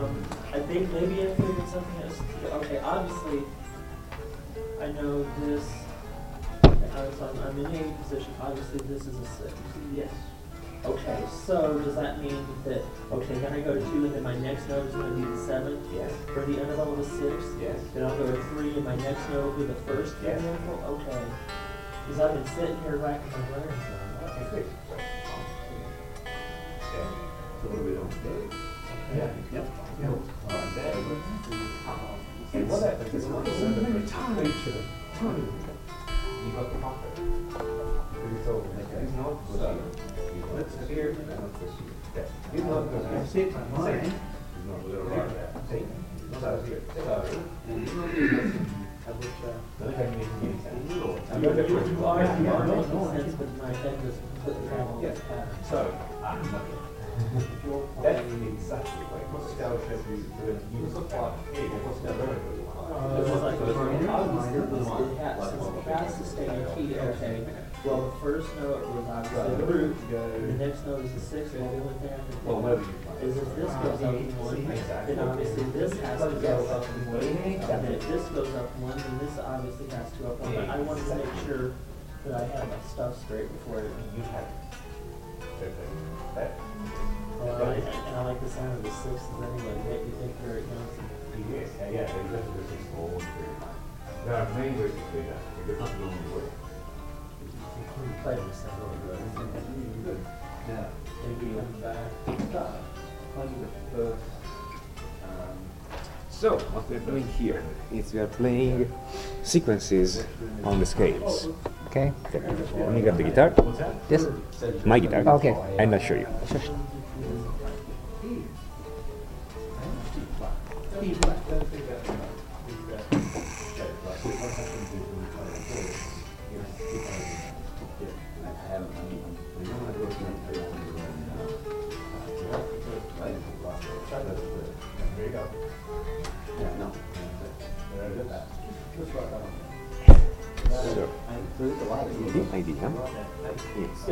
I think maybe I figured something else. Okay, obviously, I know this. So I'm in a position. Obviously, this is a 6. Yes. Okay, so does that mean that, okay, then I go to 2 and then my next note is going to be the 7? Yes. For the interval of a 6? Yes. Then I'll go to 3 and my next note will be the first Yes. in the interval? Okay. Because I've been sitting here racking my brains. Okay, great. Okay. So what are we doing? Yeah. Yep. And what happens is one is time. You got the pocket. So these notes go here. Let's here and let's go here. Okay. These notes go here. See? These notes go here. See? These out here. These out here. And these notes go here. Doesn't have any sense. You are making sense, but my head just completely traveled Yes. this pattern. So, okay. That's exactly right. What's the outcome you use a plot? Hey, what's the other This is like, since it has to stay in key, okay. Well, the first note was obviously the root, the next note is the 6th, and the only thing I can well, think whether is if this goes up 1, then obviously this has to go up 1. And if this goes up 1, then this obviously has to go up 1. But I wanted to make sure that I had my stuff straight before you have that. and I like the sound of the 6s anyway. You think where it goes. Yes, yeah, they just do this all period of time. There are many ways to do that. It's not the only way. You play this a little bit. Yeah. Maybe on the back. So, what we're doing here is we are playing sequences on the scales. Okay. Let me grab the guitar, This? my guitar, Okay. and I'll show you. So, the idea is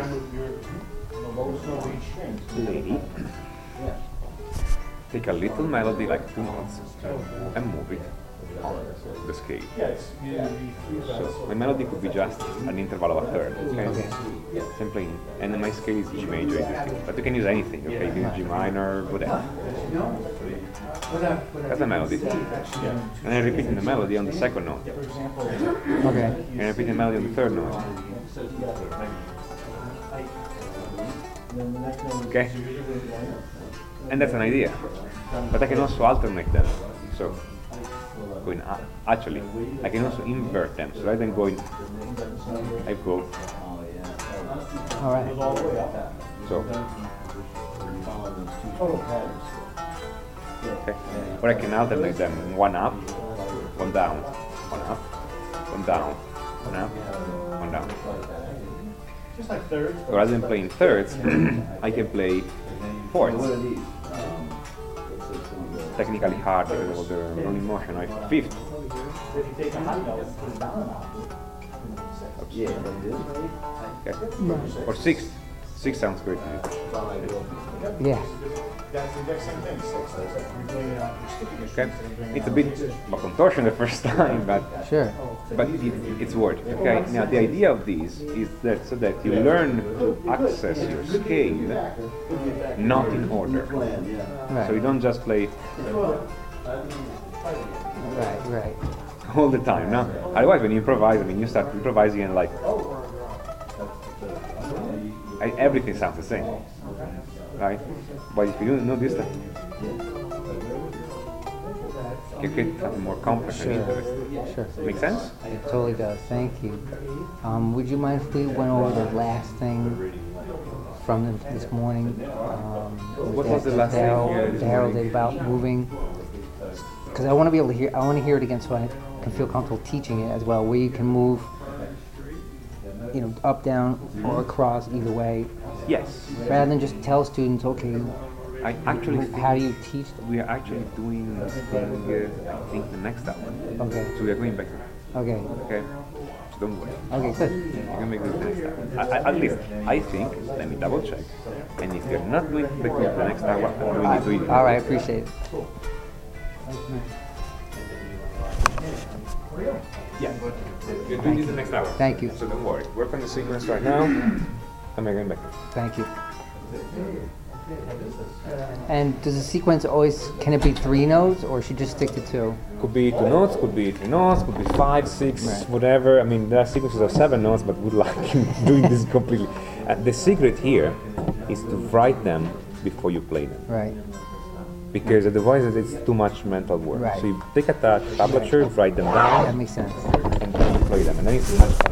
play, take a little melody like 2 notes and move it on the scale. So my melody could be just an interval of a third, okay? So I'm playing, and my scale is G major, but you can use anything, okay? You can use G minor, whatever. That's a melody. And I'm repeating the melody on the second note. Okay. And I'm repeating the melody on the third note. Okay? And that's an idea. But I can also alternate them. So, going up. Actually, I can also invert them. So rather than going, I go. All right. So. Okay. Or I can alternate them. One up, one down, one up, one down, one up, one down. Just like third. So rather than playing thirds, I can play fourths. Technically hard because of the rolling motion. I fifth. If you take a high note, it's down. Okay. Or sixth. Six sounds great to me. Yeah. That's the exact same thing. Okay. It's a bit of a contortion the first time, but Sure. it's worth it. Okay. Now the idea of this is that so that you learn to access your scale, not in order. So you don't just play Right. all the time. No. Otherwise, when you improvise, I mean, you start improvising and like everything sounds the same, right? But if you don't know this stuff, you get something more complex and interesting. Sure. Make sense? It totally does. Thank you. Would you mind if we went over the last thing from this morning? What was the last thing? Harold did about moving. Because I want to be able to hear. I want to hear it again, so I can feel comfortable teaching it as well. Where you can move, up, down, or across, either way. Yes. Rather than just tell students, okay. I actually think how do you teach them? we are actually doing this thing. I think the next hour. Okay. So we are going back. Okay. Okay. so don't worry. Okay, good. You can make this the next hour. At least, I think, let me double check. And if you're not doing the quiz the next hour, I'm doing it to you. All right, appreciate it. Yeah. You're doing it the next hour. Thank you. So don't worry. Work on the sequence right now. I'm going back. Thank you. And does the sequence always, can it be 3 notes or should just stick to 2? Could be 2 notes, could be 3 notes, could be 5, 6, Right. whatever. I mean, there are sequences of 7 notes, but good luck in doing this completely. The secret here is to write them before you play them. Right. Because otherwise it's too much mental work. Right. So you take a tablature, write them That down, makes sense. and then you play them. And then it's much